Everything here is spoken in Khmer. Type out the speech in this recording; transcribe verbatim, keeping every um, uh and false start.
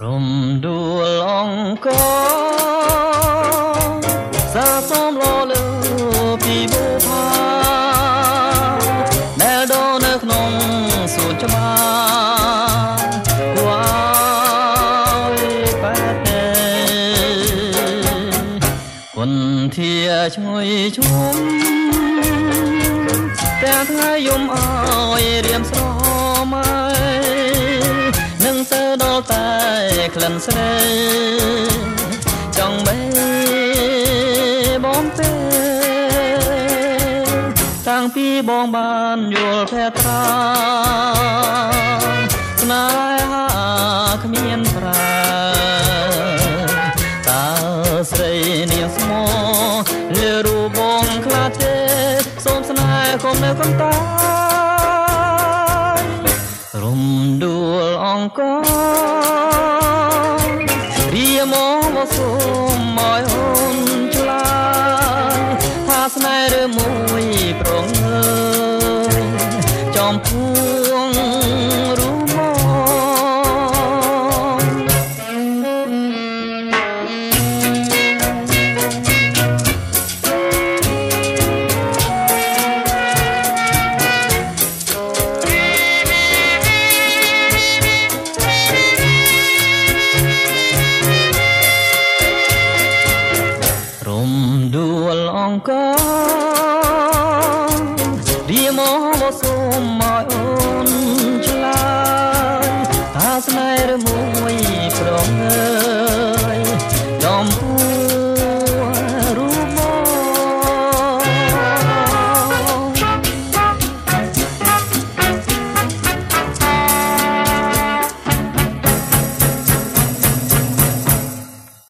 រំដួលអង្គសាសំឡលើពីបុផាដែលដនៅក្នុងសួនច្បារគួរឲ្យប៉ែតទេគុនធាឈ្ងុយឈុំតែថ្ងៃយំអើយរៀមស្រមៃនឹងសើដល់តែក្លិនស្នេហ៍ចង់បេបងទេតាំងពីបងបានយល់ភ័ត្រាស្នេហាគ្មានប្រាតើស្រីនាងស្មោលើរូបបងខ្លាចទេសូមស្នេហ៍កុំនៅកន្តា